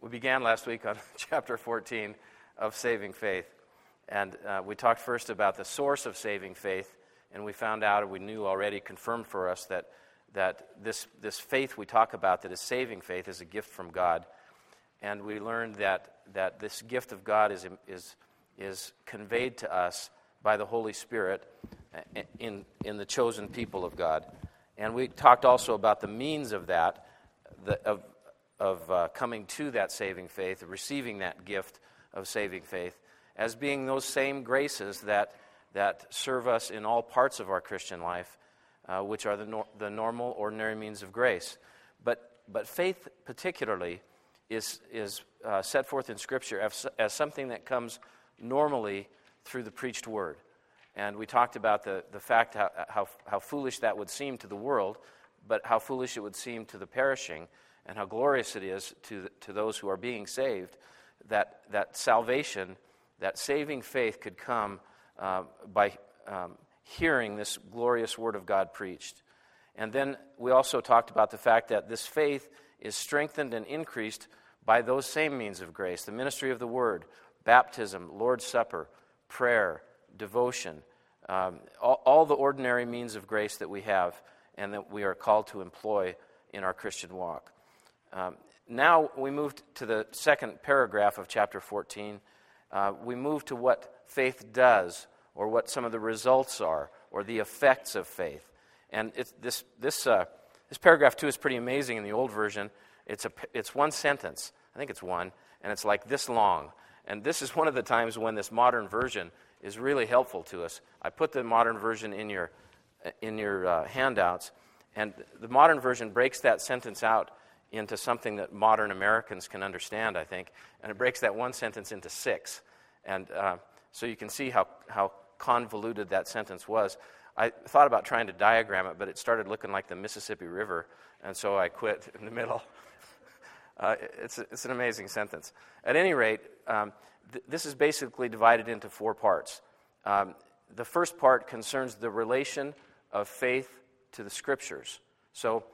We began last week on chapter 14 of Saving Faith, and we talked first about the source of saving faith, and we found out, or we knew already, confirmed for us that this faith we talk about, that is saving faith, is a gift from God, and we learned that this gift of God is conveyed to us by the Holy Spirit in the chosen people of God, and we talked also about the means of that, of coming to that saving faith, receiving that gift of saving faith, as being those same graces that serve us in all parts of our Christian life, which are the normal, ordinary means of grace. But faith particularly is set forth in Scripture as something that comes normally through the preached word. And we talked about the fact how foolish that would seem to the world, but how foolish it would seem to the perishing, and how glorious it is to those who are being saved, that salvation, that saving faith could come by hearing this glorious Word of God preached. And then we also talked about the fact that this faith is strengthened and increased by those same means of grace, the ministry of the Word, baptism, Lord's Supper, prayer, devotion, all the ordinary means of grace that we have and that we are called to employ in our Christian walk. Now we moved to the second paragraph of chapter 14. We move to what faith does, or what some of the results are, or the effects of faith. And this paragraph 2 is pretty amazing in the old version. It's one sentence. I think it's one, and it's like this long. And this is one of the times when this modern version is really helpful to us. I put the modern version in your handouts, and the modern version breaks that sentence out into something that modern Americans can understand, I think, and it breaks that one sentence into 6. And so you can see how convoluted that sentence was. I thought about trying to diagram it, but it started looking like the Mississippi River, and so I quit in the middle. It's an amazing sentence. At any rate, this is basically divided into 4 parts. The first part concerns the relation of faith to the Scriptures. So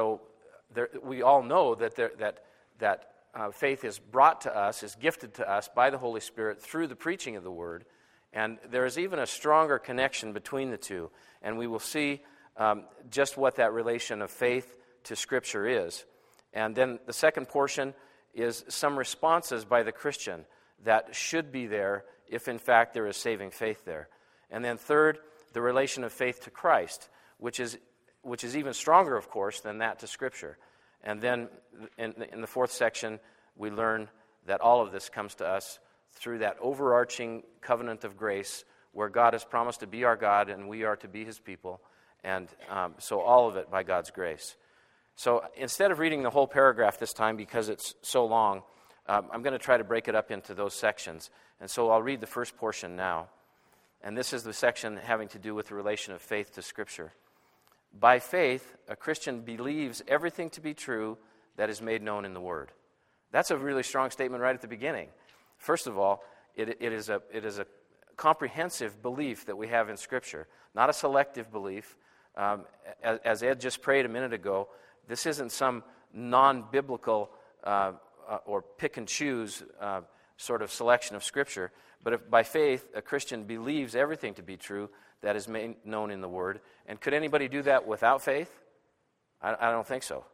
we all know that faith is brought to us, is gifted to us by the Holy Spirit through the preaching of the Word, and there is even a stronger connection between the two, and we will see just what that relation of faith to Scripture is. And then the second portion is some responses by the Christian that should be there if in fact there is saving faith there. And then third, the relation of faith to Christ, which is even stronger, of course, than that to Scripture. And then in the fourth section, we learn that all of this comes to us through that overarching covenant of grace where God has promised to be our God and we are to be His people. And so all of it by God's grace. So instead of reading the whole paragraph this time because it's so long, I'm going to try to break it up into those sections. And so I'll read the first portion now. And this is the section having to do with the relation of faith to Scripture. By faith, a Christian believes everything to be true that is made known in the Word. That's a really strong statement right at the beginning. First of all, it is a comprehensive belief that we have in Scripture, not a selective belief. As Ed just prayed a minute ago, this isn't some non-biblical or pick-and-choose sort of selection of Scripture, but if by faith a Christian believes everything to be true that is made known in the Word. And could anybody do that without faith? I don't think so.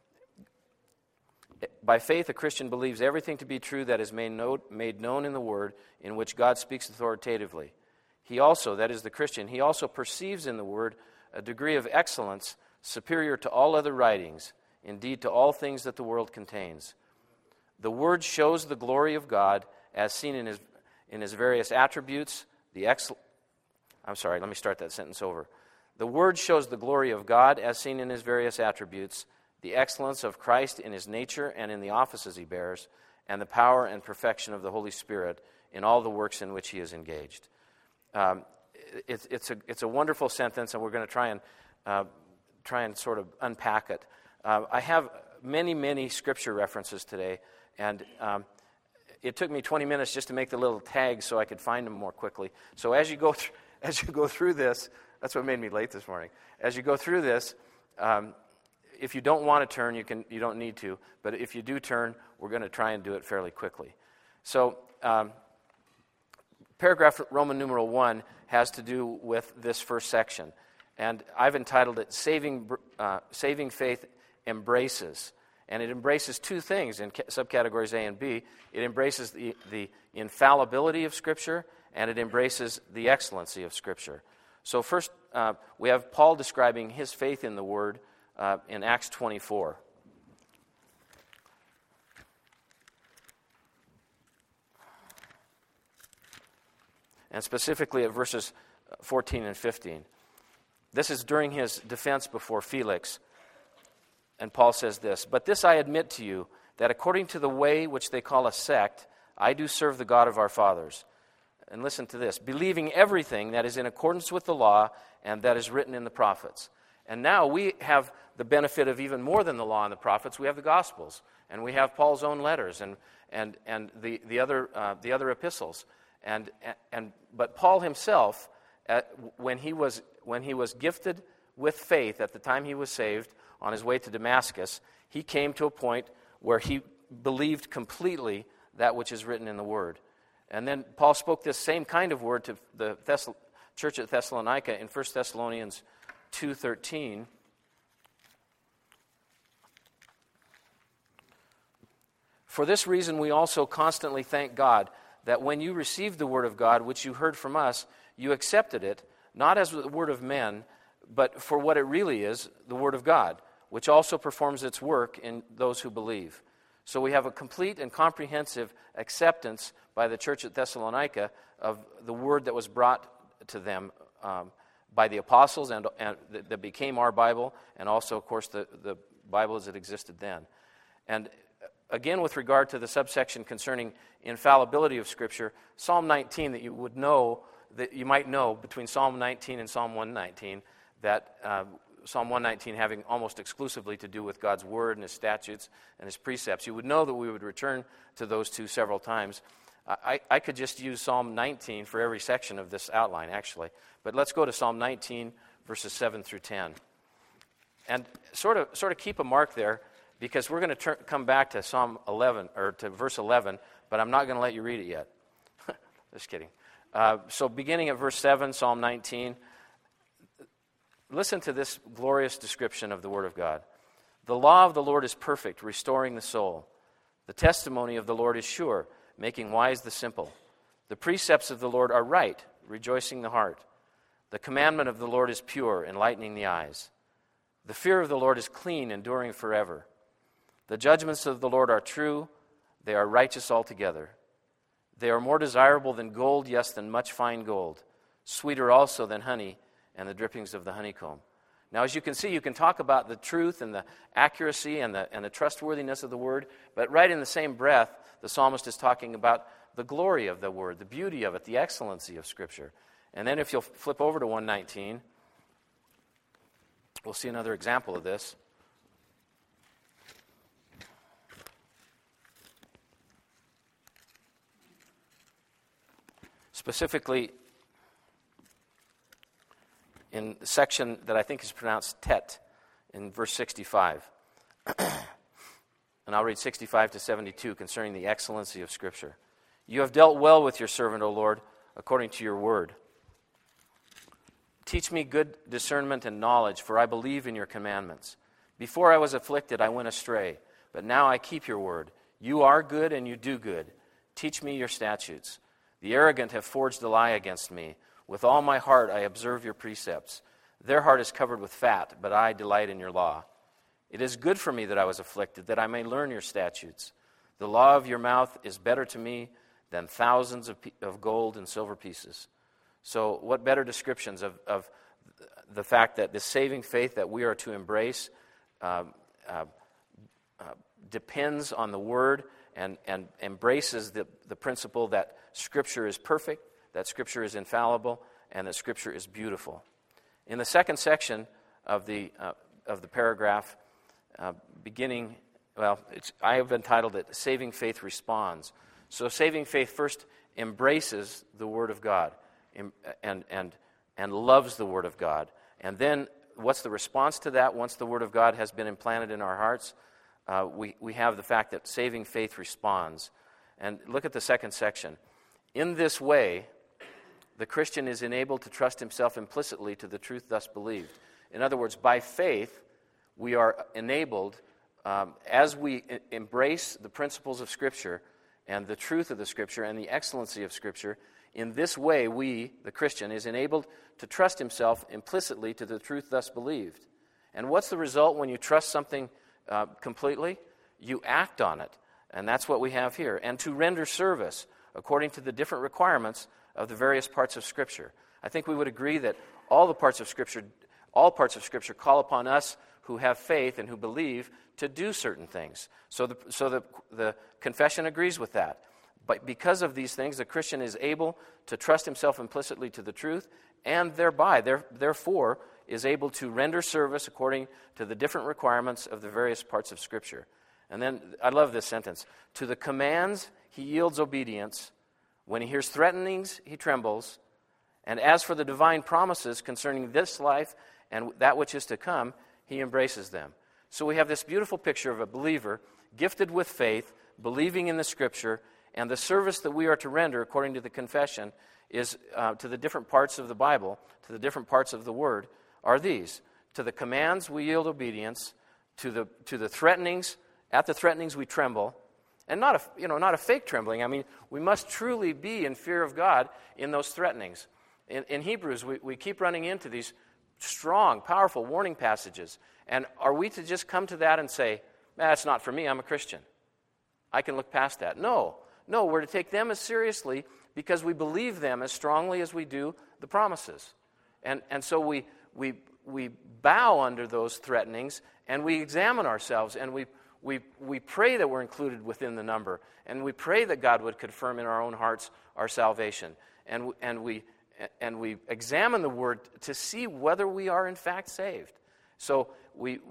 By faith, a Christian believes everything to be true that is made known in the Word, in which God speaks authoritatively. He also, that is the Christian, he also perceives in the Word a degree of excellence superior to all other writings, indeed to all things that the world contains. The Word shows the glory of God as seen in His various attributes, let me start that sentence over. The Word shows the glory of God as seen in His various attributes, the excellence of Christ in His nature and in the offices He bears, and the power and perfection of the Holy Spirit in all the works in which He is engaged. It's a wonderful sentence, and we're going to try and sort of unpack it. I have many Scripture references today, and it took me 20 minutes just to make the little tags so I could find them more quickly. So as you go through this, that's what made me late this morning. As you go through this, if you don't want to turn, you don't need to. But if you do turn, we're going to try and do it fairly quickly. So paragraph Roman numeral 1 has to do with this first section. And I've entitled it Saving Faith Embraces. And it embraces two things in subcategories A and B. It embraces the infallibility of Scripture, and it embraces the excellency of Scripture. So first, we have Paul describing his faith in the Word in Acts 24. And specifically at verses 14 and 15. This is during his defense before Felix. And Paul says this, "But this I admit to you, that according to the way which they call a sect, I do serve the God of our fathers." And listen to this, "believing everything that is in accordance with the law and that is written in the prophets." And now we have the benefit of even more than the law and the prophets. We have the Gospels, and we have Paul's own letters and the other epistles. But Paul himself, when he was gifted with faith at the time he was saved on his way to Damascus, he came to a point where he believed completely that which is written in the Word. And then Paul spoke this same kind of word to the church at Thessalonica in 1 Thessalonians 2:13. "For this reason we also constantly thank God, that when you received the word of God, which you heard from us, you accepted it, not as the word of men, but for what it really is, the word of God, which also performs its work in those who believe." So we have a complete and comprehensive acceptance by the church at Thessalonica of the word that was brought to them by the apostles and that became our Bible, and also, of course, the Bible as it existed then. And again, with regard to the subsection concerning infallibility of Scripture, Psalm 19 that you might know between Psalm 19 and Psalm 119, that Psalm 119 having almost exclusively to do with God's Word and His statutes and His precepts. You would know that we would return to those two several times. I could just use Psalm 19 for every section of this outline, actually. But let's go to Psalm 19, verses 7 through 10. And sort of keep a mark there, because we're going to come back to Psalm 11, or to verse 11, but I'm not going to let you read it yet. Just kidding. So beginning at verse 7, Psalm 19, listen to this glorious description of the Word of God. "The law of the Lord is perfect, restoring the soul. The testimony of the Lord is sure, making wise the simple. The precepts of the Lord are right, rejoicing the heart. The commandment of the Lord is pure, enlightening the eyes. The fear of the Lord is clean, enduring forever. The judgments of the Lord are true, they are righteous altogether. They are more desirable than gold, yes, than much fine gold, sweeter also than honey and the drippings of the honeycomb." Now, as you can see, you can talk about the truth and the accuracy and the trustworthiness of the Word, but right in the same breath, the psalmist is talking about the glory of the Word, the beauty of it, the excellency of Scripture. And then if you'll flip over to 119, we'll see another example of this. Specifically, in the section that I think is pronounced tet, in verse 65. And I'll read 65 to 72 concerning the excellency of Scripture. "You have dealt well with your servant, O Lord, according to your word. Teach me good discernment and knowledge, for I believe in your commandments. Before I was afflicted, I went astray, but now I keep your word. You are good and you do good. Teach me your statutes. The arrogant have forged a lie against me. With all my heart I observe your precepts. Their heart is covered with fat, but I delight in your law. It is good for me that I was afflicted, that I may learn your statutes. The law of your mouth is better to me than thousands of gold and silver pieces." So what better descriptions of the fact that the saving faith that we are to embrace depends on the Word and embraces the principle that Scripture is perfect, that Scripture is infallible, and that Scripture is beautiful. In the second section of the paragraph, I have entitled it "Saving Faith Responds." So saving faith first embraces the Word of God and loves the Word of God. And then what's the response to that once the Word of God has been implanted in our hearts? we have the fact that saving faith responds. And look at the second section. In this way, the Christian is enabled to trust himself implicitly to the truth thus believed. In other words, by faith, we are enabled, as we embrace the principles of Scripture and the truth of the Scripture and the excellency of Scripture, in this way, we, the Christian, is enabled to trust himself implicitly to the truth thus believed. And what's the result when you trust something completely? You act on it. And that's what we have here. And to render service according to the different requirements of the various parts of Scripture. I think we would agree that all parts of Scripture call upon us who have faith and who believe to do certain things. So the confession agrees with that. But because of these things, the Christian is able to trust himself implicitly to the truth, and therefore, is able to render service according to the different requirements of the various parts of Scripture. And then, I love this sentence. To the commands, he yields obedience. When he hears threatenings, he trembles. And as for the divine promises concerning this life and that which is to come, he embraces them. So we have this beautiful picture of a believer gifted with faith, believing in the Scripture, and the service that we are to render according to the confession is to the different parts of the Bible, to the different parts of the Word, are these. To the commands we yield obedience, to the threatenings, at the threatenings we tremble, and not a fake trembling. I mean, we must truly be in fear of God in those threatenings. In Hebrews, we keep running into these strong, powerful warning passages. And are we to just come to that and say, that's not for me, I'm a Christian. I can look past that. No, we're to take them as seriously because we believe them as strongly as we do the promises. And so we bow under those threatenings and we examine ourselves and we pray that we're included within the number, and we pray that God would confirm in our own hearts our salvation. And we examine the Word to see whether we are in fact saved. So we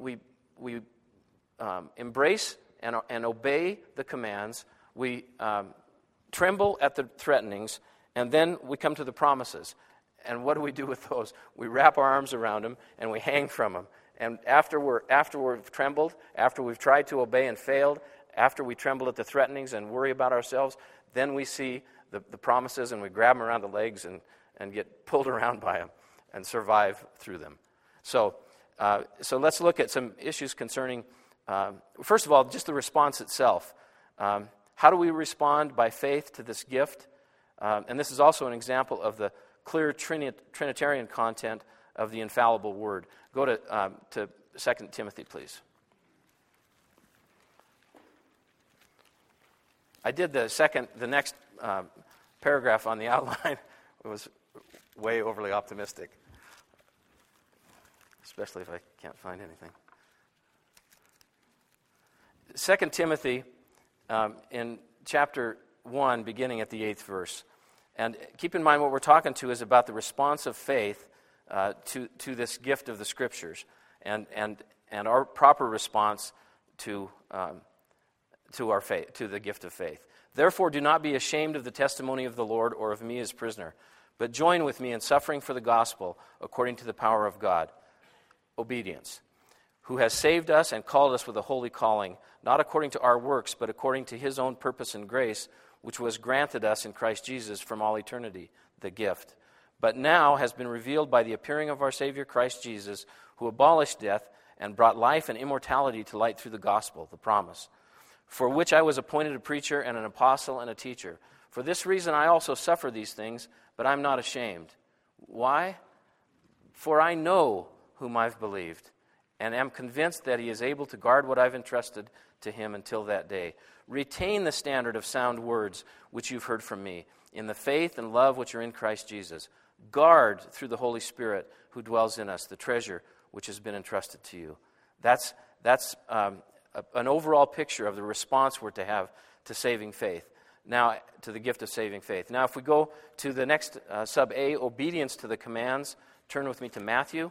embrace and obey the commands. We tremble at the threatenings, and then we come to the promises. And what do we do with those? We wrap our arms around them and we hang from them. And after we've trembled, after we've tried to obey and failed, after we tremble at the threatenings and worry about ourselves, then we see the promises and we grab them around the legs and get pulled around by them and survive through them. So let's look at some issues concerning, first of all, just the response itself. How do we respond by faith to this gift? And this is also an example of the clear Trinitarian content of the infallible Word. Go to 2 Timothy, please. I did the next paragraph on the outline. It was way overly optimistic, especially if I can't find anything. 2 Timothy in chapter 1, beginning at the 8th verse. And keep in mind what we're talking to is about the response of faith to this gift of the Scriptures and our proper response to our faith, to the gift of faith. Therefore, do not be ashamed of the testimony of the Lord or of me as prisoner, but join with me in suffering for the gospel according to the power of God. Obedience. Who has saved us and called us with a holy calling, not according to our works, but according to his own purpose and grace, which was granted us in Christ Jesus from all eternity, the gift. But now has been revealed by the appearing of our Savior Christ Jesus, who abolished death and brought life and immortality to light through the gospel, the promise, for which I was appointed a preacher and an apostle and a teacher. For this reason I also suffer these things, but I'm not ashamed. Why? For I know whom I've believed, and am convinced that he is able to guard what I've entrusted to him until that day. Retain the standard of sound words which you've heard from me, in the faith and love which are in Christ Jesus. Guard through the Holy Spirit who dwells in us the treasure which has been entrusted to you. That's an overall picture of the response we're to have to saving faith. Now, to the gift of saving faith. Now, if we go to the next sub A, obedience to the commands, turn with me to Matthew.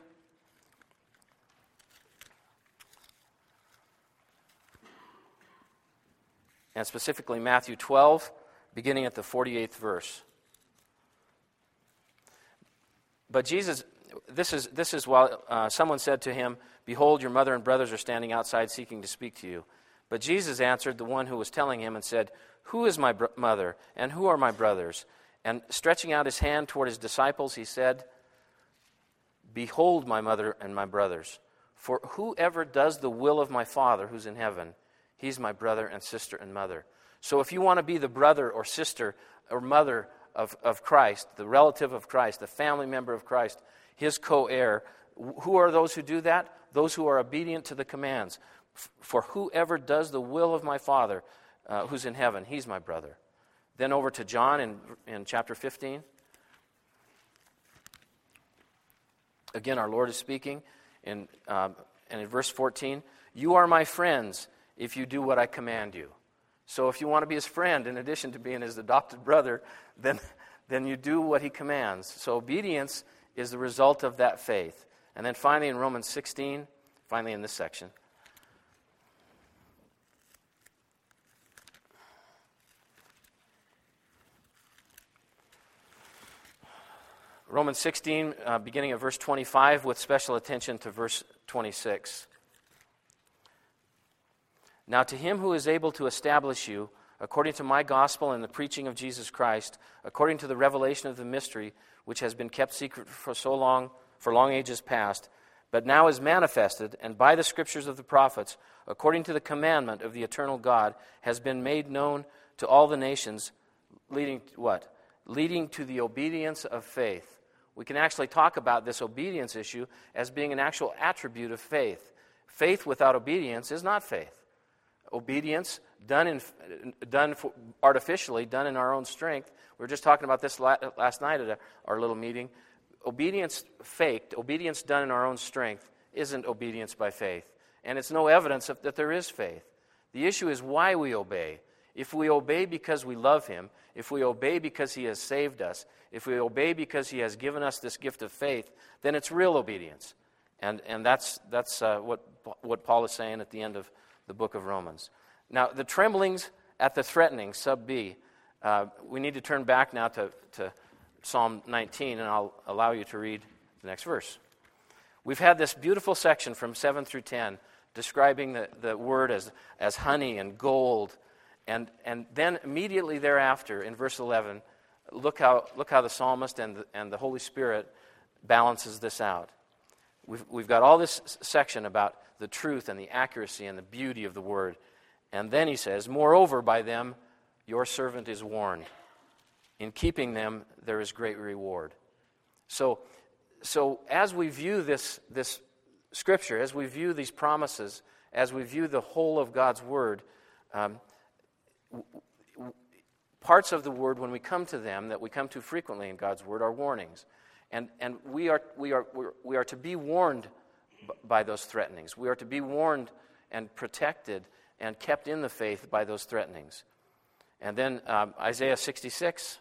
And specifically Matthew 12, beginning at the 48th verse. But Jesus, this is while someone said to him, "Behold, your mother and brothers are standing outside seeking to speak to you." But Jesus answered the one who was telling him and said, "Who is my mother, and who are my brothers?" And stretching out his hand toward his disciples, he said, "Behold my mother and my brothers. For whoever does the will of my Father who's in heaven, he's my brother and sister and mother." So if you want to be the brother or sister or mother of Christ, the relative of Christ, the family member of Christ, his co-heir, who are those who do that? Those who are obedient to the commands. For whoever does the will of my Father who's in heaven, he's my brother. Then over to John in chapter 15. Again, our Lord is speaking, and in verse 14, "You are my friends if you do what I command you." So if you want to be his friend, in addition to being his adopted brother, then you do what he commands. So obedience is the result of that faith. And then finally in Romans 16, finally in this section, Romans 16, beginning at verse 25, with special attention to verse 26. "Now to him who is able to establish you, according to my gospel and the preaching of Jesus Christ, according to the revelation of the mystery, which has been kept secret for long ages past, but now is manifested, and by the scriptures of the prophets, according to the commandment of the eternal God, has been made known to all the nations, leading to what? Leading to the obedience of faith." We can actually talk about this obedience issue as being an actual attribute of faith. Faith without obedience is not faith. Obedience done artificially, done in our own strength. We were just talking about this last night at our little meeting. Obedience faked, obedience done in our own strength, isn't obedience by faith. And it's no evidence that there is faith. The issue is why we obey. If we obey because we love him, if we obey because he has saved us, if we obey because he has given us this gift of faith, then it's real obedience. And that's what Paul is saying at the end of the book of Romans. Now, the tremblings at the threatening, sub B, we need to turn back now to Psalm 19, and I'll allow you to read the next verse. We've had this beautiful section from 7 through 10 describing the word as honey and gold. And then immediately thereafter, in verse 11, look how the psalmist and the Holy Spirit balances this out. We've got all this section about the truth and the accuracy and the beauty of the word. And then he says, "Moreover, by them your servant is warned. In keeping them there is great reward." So as we view this scripture, as we view these promises, as we view the whole of God's word, parts of the word, when we come to them, that we come to frequently in God's word, are warnings, and we are to be warned by those threatenings. We are to be warned and protected and kept in the faith by those threatenings. And then Isaiah 66.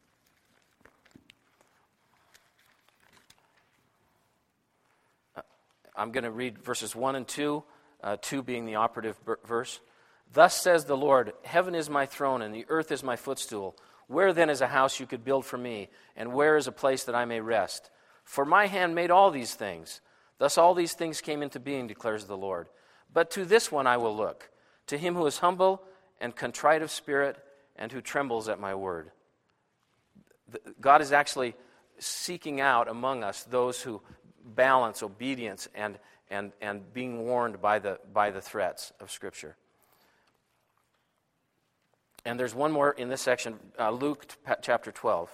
I'm going to read verses 1 and 2, 2 being the operative verse. "Thus says the Lord, heaven is my throne and the earth is my footstool. Where then is a house you could build for me, and where is a place that I may rest? For my hand made all these things. Thus all these things came into being, declares the Lord. But to this one I will look, to him who is humble and contrite of spirit, and who trembles at my word." God is actually seeking out among us those who balance obedience and being warned by the threats of Scripture. And there's one more in this section, Luke chapter 12.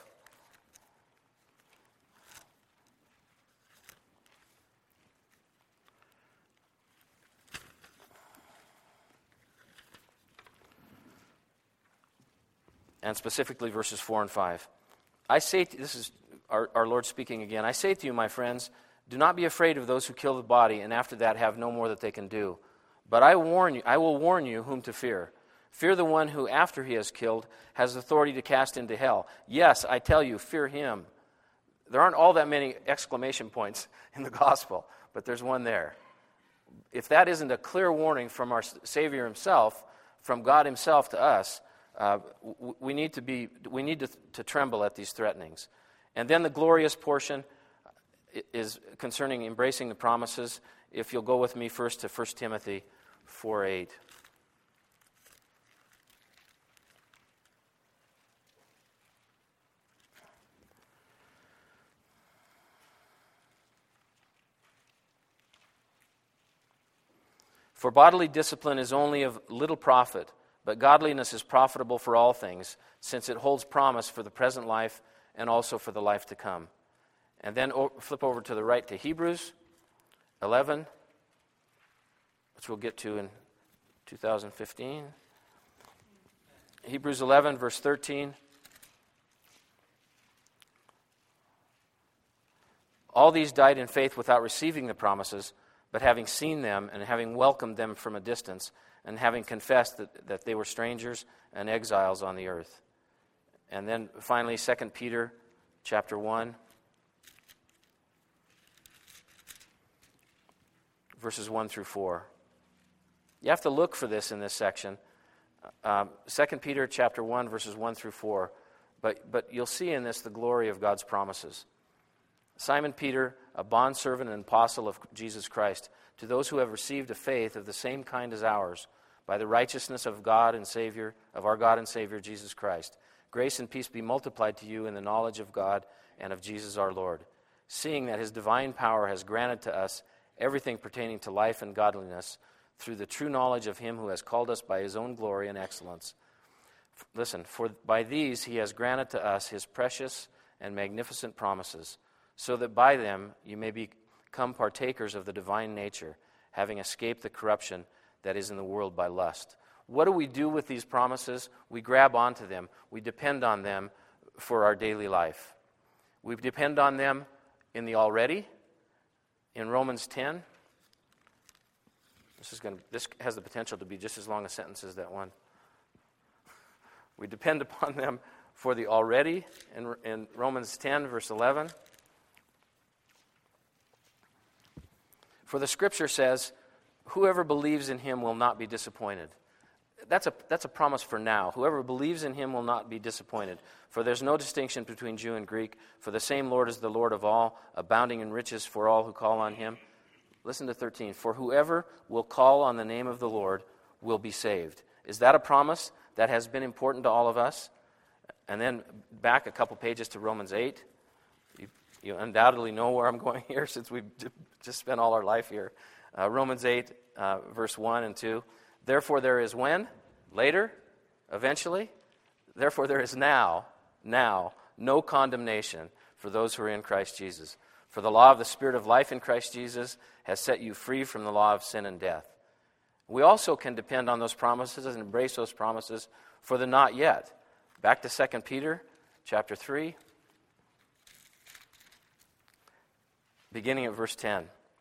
And specifically verses 4 and 5. This is our Lord speaking again. "I say to you, my friends, do not be afraid of those who kill the body, and after that have no more that they can do. But I will warn you whom to fear. Fear the one who, after he has killed, has authority to cast into hell. Yes, I tell you, fear him." There aren't all that many exclamation points in the gospel, but there's one there. If that isn't a clear warning from our Savior himself, from God himself to us, we need to tremble at these threatenings. And then the glorious portion is concerning embracing the promises. If you'll go with me first to 1 Timothy 4:8. For bodily discipline is only of little profit, but godliness is profitable for all things, since it holds promise for the present life and also for the life to come. And then flip over to the right to Hebrews 11, which we'll get to in 2015. Hebrews 11, verse 13. All these died in faith without receiving the promises, but having seen them and having welcomed them from a distance, and having confessed that they were strangers and exiles on the earth. And then finally, 2 Peter chapter 1, verses 1 through 4. You have to look for this in this section. 2 Peter chapter 1, verses 1 through 4. But you'll see in this the glory of God's promises. Simon Peter, a bondservant and apostle of Jesus Christ, to those who have received a faith of the same kind as ours, by the righteousness of God and Savior, of our God and Savior Jesus Christ, grace and peace be multiplied to you in the knowledge of God and of Jesus our Lord, seeing that his divine power has granted to us everything pertaining to life and godliness, through the true knowledge of him who has called us by his own glory and excellence. Listen, for by these he has granted to us his precious and magnificent promises, so that by them you may become partakers of the divine nature, having escaped the corruption that is in the world by lust. What do we do with these promises? We grab onto them. We depend on them for our daily life. We depend on them in the already. In Romans 10, this has the potential to be just as long a sentence as that one. We depend upon them for the already in Romans 10, verse 11. For the Scripture says, whoever believes in him will not be disappointed. That's a promise for now. Whoever believes in him will not be disappointed. For there's no distinction between Jew and Greek. For the same Lord is the Lord of all, abounding in riches for all who call on him. Listen to 13. For whoever will call on the name of the Lord will be saved. Is that a promise that has been important to all of us? And then back a couple pages to Romans 8. You undoubtedly know where I'm going here since we've just spent all our life here. Romans 8, verse 1 and 2. Therefore there is when? Later? Eventually? Therefore there is now, no condemnation for those who are in Christ Jesus. For the law of the Spirit of life in Christ Jesus has set you free from the law of sin and death. We also can depend on those promises and embrace those promises for the not yet. Back to 2 Peter chapter 3, beginning at verse 10.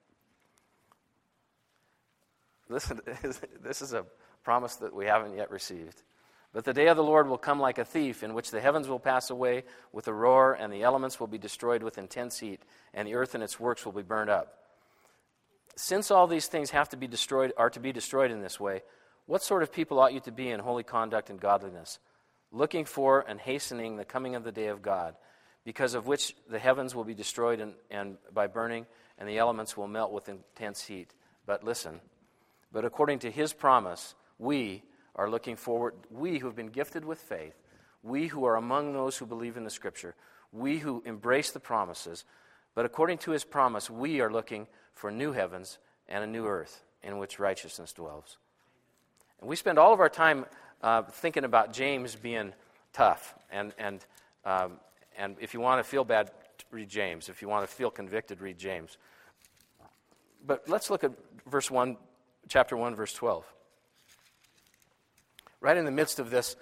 Listen, this is a promise that we haven't yet received. But the day of the Lord will come like a thief, in which the heavens will pass away with a roar, and the elements will be destroyed with intense heat, and the earth and its works will be burned up. Since all these things are to be destroyed in this way, what sort of people ought you to be in holy conduct and godliness, looking for and hastening the coming of the day of God, because of which the heavens will be destroyed and by burning, and the elements will melt with intense heat? But listen, but according to his promise, we are looking forward, we who have been gifted with faith, we who are among those who believe in the Scripture, we who embrace the promises, but according to his promise, we are looking for new heavens and a new earth in which righteousness dwells. And we spend all of our time thinking about James being tough, and if you want to feel bad, read James. If you want to feel convicted, read James. But let's look at verse 1, chapter 1, verse 12. Right in the midst of this,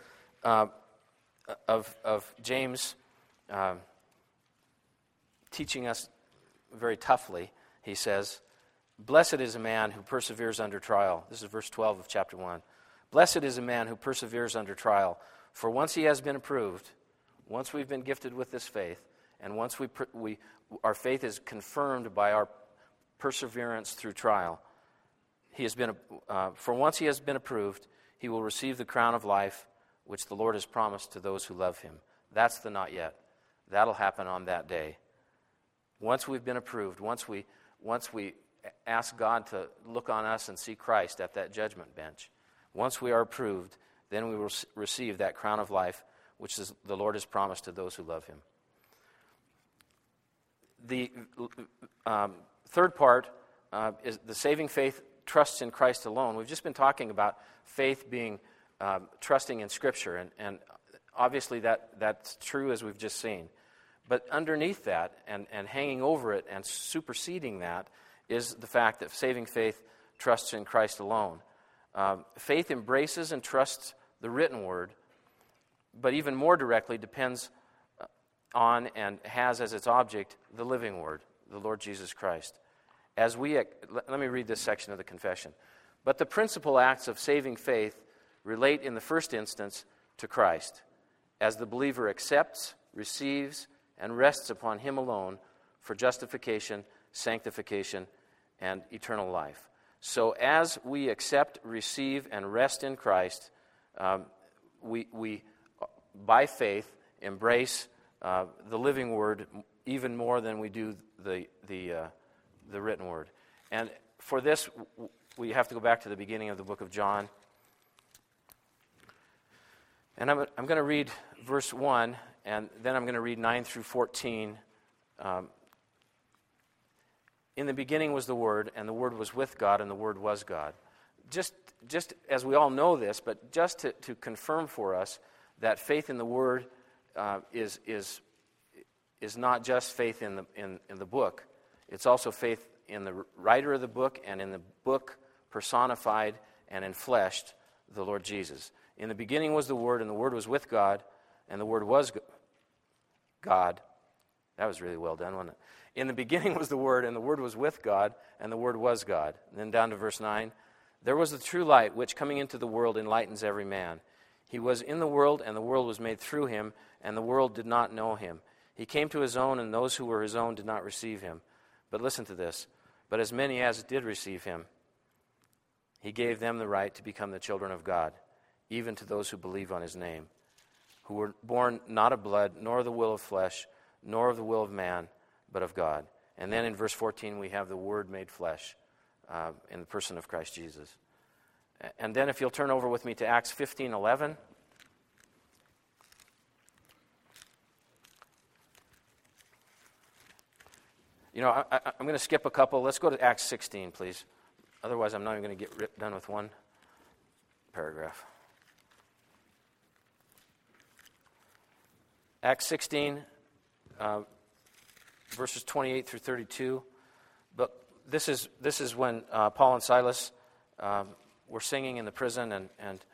of James teaching us very toughly, he says, "Blessed is a man who perseveres under trial." This is verse 12 of chapter 1. "Blessed is a man who perseveres under trial, for once he has been approved, once we've been gifted with this faith, and once our faith is confirmed by our perseverance through trial, for once he has been approved, he will receive the crown of life, which the Lord has promised to those who love him." That's the not yet. That'll happen on that day. Once we've been approved, once we ask God to look on us and see Christ at that judgment bench, once we are approved, then we will receive that crown of life, which the Lord has promised to those who love him. The third part is the saving faith trusts in Christ alone. We've just been talking about faith being trusting in Scripture, and obviously that's true as we've just seen. But underneath that and hanging over it and superseding that is the fact that saving faith trusts in Christ alone. Faith embraces and trusts the written word, but even more directly depends on and has as its object the living word, the Lord Jesus Christ. Let me read this section of the confession. But the principal acts of saving faith relate in the first instance to Christ, as the believer accepts, receives, and rests upon him alone for justification, sanctification, and eternal life. So as we accept, receive, and rest in Christ, we by faith, embrace the living word even more than we do the written word. And for this, we have to go back to the beginning of the book of John. And I'm going to read verse 1, and then I'm going to read 9 through 14. In the beginning was the Word, and the Word was with God, and the Word was God. Just as we all know this, but just to confirm for us that faith in the Word is not just faith in the book. It's also faith in the writer of the book, and in the book personified and enfleshed, the Lord Jesus. In the beginning was the Word, and the Word was with God, and the Word was God. That was really well done, wasn't it? In the beginning was the Word, and the Word was with God, and the Word was God. And then down to verse 9. There was the true light, which coming into the world enlightens every man. He was in the world, and the world was made through him, and the world did not know him. He came to his own, and those who were his own did not receive him. But listen to this. But as many as did receive him, he gave them the right to become the children of God, even to those who believe on his name, who were born not of blood, nor of the will of flesh, nor of the will of man, but of God. And then in verse 14 we have the Word made flesh in the person of Christ Jesus. And then if you'll turn over with me to Acts 15:11. You know, I'm going to skip a couple. Let's go to Acts 16, please. Otherwise, I'm not even going to get done with one paragraph. Acts 16, verses 28 through 32. But this is when Paul and Silas were singing in the prison, and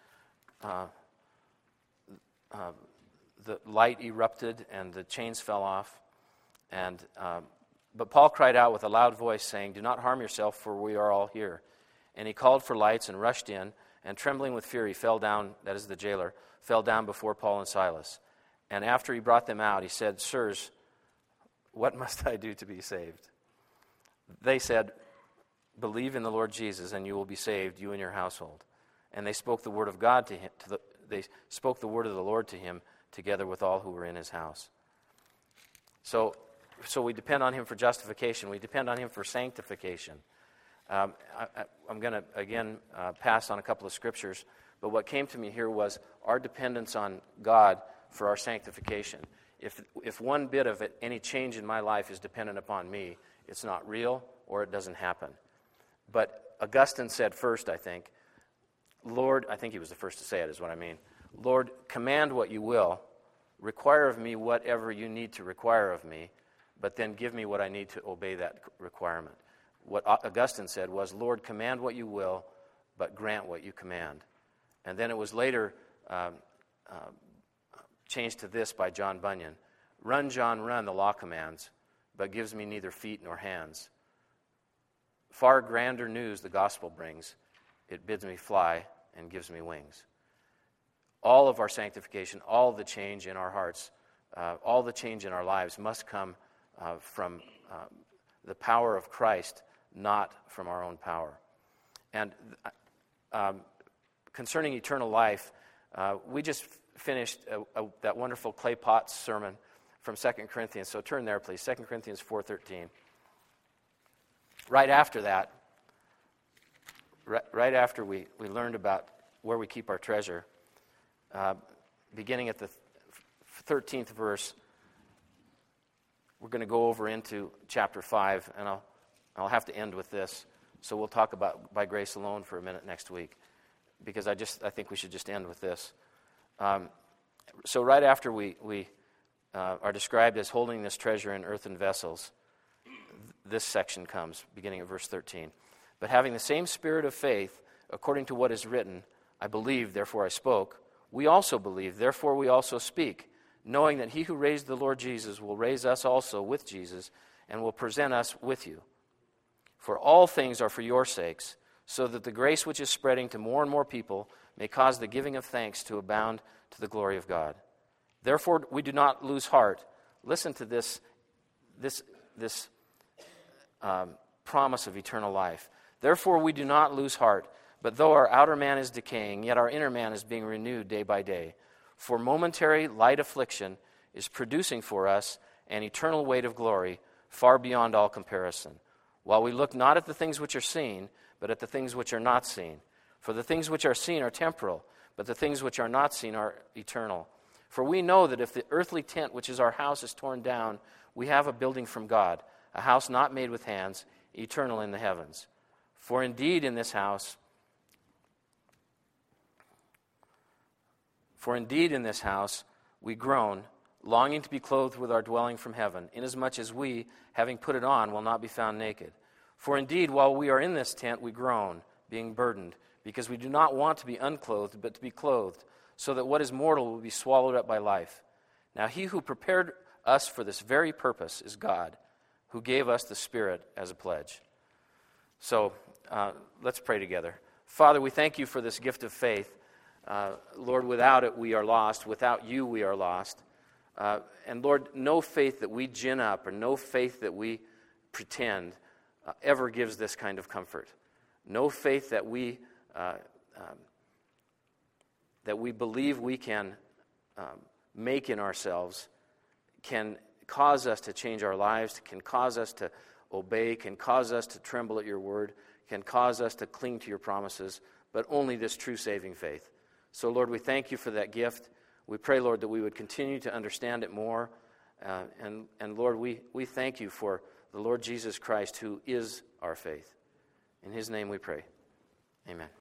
the light erupted, and the chains fell off. But Paul cried out with a loud voice, saying, "Do not harm yourself, for we are all here." And he called for lights and rushed in, and trembling with fear, he fell down, that is the jailer, fell down before Paul and Silas. And after he brought them out, he said, "Sirs, what must I do to be saved?" They said, "Believe in the Lord Jesus, and you will be saved, you and your household." And they spoke the word of God to him. They spoke the word of the Lord to him, together with all who were in his house. So we depend on him for justification. We depend on him for sanctification. I'm going to, again, pass on a couple of scriptures, but what came to me here was our dependence on God for our sanctification. If one bit of it, any change in my life is dependent upon me, it's not real or it doesn't happen. But Augustine said first, I think, Lord, I think he was the first to say it, is what I mean. Lord, command what you will, require of me whatever you need to require of me, but then give me what I need to obey that requirement. What Augustine said was, Lord, command what you will, but grant what you command. And then it was later changed to this by John Bunyan. Run, John, run, the law commands, but gives me neither feet nor hands. Far grander news the gospel brings. It bids me fly and gives me wings. All of our sanctification, all the change in our hearts, all the change in our lives must come from the power of Christ, not from our own power. And concerning eternal life, we just finished that wonderful Clay Potts sermon from 2 Corinthians. So turn there, please. 2 Corinthians 4:13. Right after that, right after we learned about where we keep our treasure, beginning at the 13th verse, we're going to go over into chapter 5, and I'll have to end with this. So we'll talk about by grace alone for a minute next week, because I think we should just end with this. So right after we are described as holding this treasure in earthen vessels, this section comes, beginning at verse 13. But having the same spirit of faith, according to what is written, I believed, therefore I spoke. We also believe, therefore we also speak, knowing that he who raised the Lord Jesus will raise us also with Jesus and will present us with you. For all things are for your sakes, so that the grace which is spreading to more and more people may cause the giving of thanks to abound to the glory of God. Therefore we do not lose heart. Listen to this promise of eternal life. Therefore we do not lose heart, but though our outer man is decaying, yet our inner man is being renewed day by day. For momentary light affliction is producing for us an eternal weight of glory far beyond all comparison, while we look not at the things which are seen, but at the things which are not seen. For the things which are seen are temporal, but the things which are not seen are eternal. For we know that if the earthly tent which is our house is torn down, we have a building from God, a house not made with hands, eternal in the heavens. For indeed in this house we groan, longing to be clothed with our dwelling from heaven, inasmuch as we, having put it on, will not be found naked. For indeed, while we are in this tent, we groan, being burdened, because we do not want to be unclothed, but to be clothed, so that what is mortal will be swallowed up by life. Now he who prepared us for this very purpose is God, who gave us the Spirit as a pledge. So let's pray together. Father, we thank you for this gift of faith. Lord, without it we are lost. Without you we are lost. And Lord, no faith that we gin up or no faith that we pretend ever gives this kind of comfort. No faith that we believe we can make in ourselves can cause us to change our lives, can cause us to obey, can cause us to tremble at your word, can cause us to cling to your promises, but only this true saving faith. So, Lord, we thank you for that gift. We pray, Lord, that we would continue to understand it more. And Lord, we thank you for the Lord Jesus Christ, who is our faith. In his name we pray. Amen.